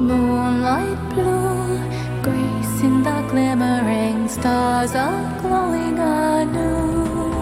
Moonlight blue, grace in the glimmering stars are glowing anew.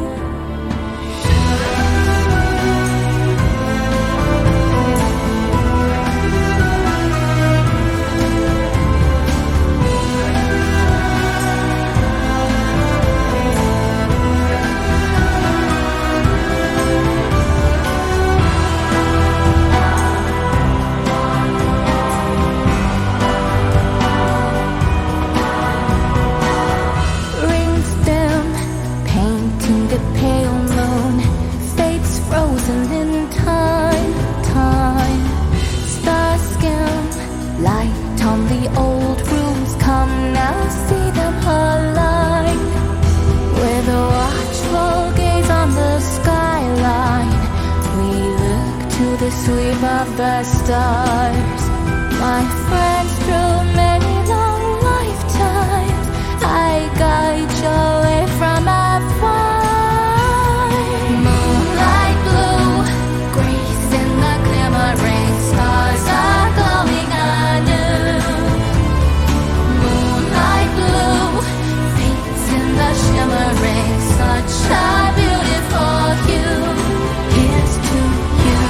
The sweep of the stars, my friends, through many long lifetimes, I guide your way from afar. Moonlight blue, grace in the glimmering stars are glowing anew. Moonlight blue, fates in the shimmering, such a beautiful hue. Here's to you.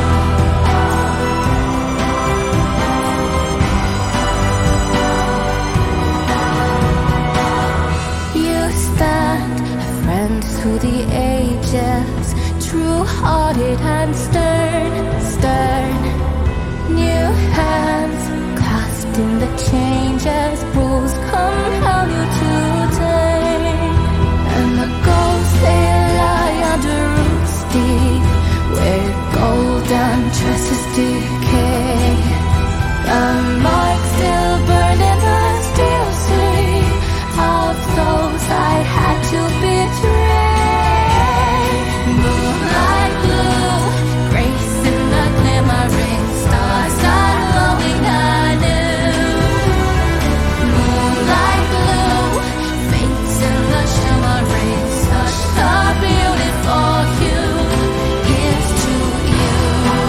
Through the ages, true-hearted and stern. New hands clasped in the changes, rules compel you today. And the ghosts they lie under roots deep, where golden tresses decay. The marks still burn in the steel sleep of those I had to betray. Moonlight blue, grace in the glimmering stars are glowing anew. Moonlight blue, fates in the shimmering, such a beautiful hue. Here's to you.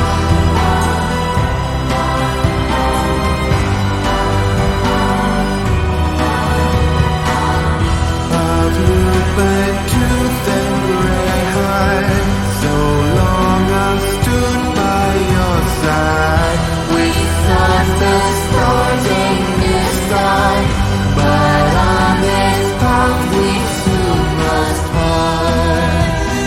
I've looked back to the red high. So long I've stood by your side. We thought the stars in the sky, but on this path we soon must part.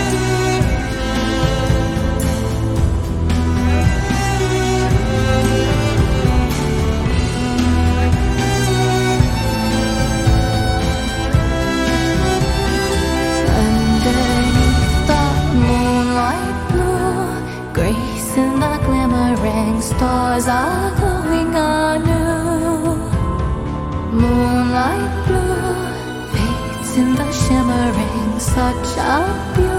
Underneath the moonlight blue, grace in the glimmering stars are glowing anew. Moonlight blue, fates in the shimmering, such a beautiful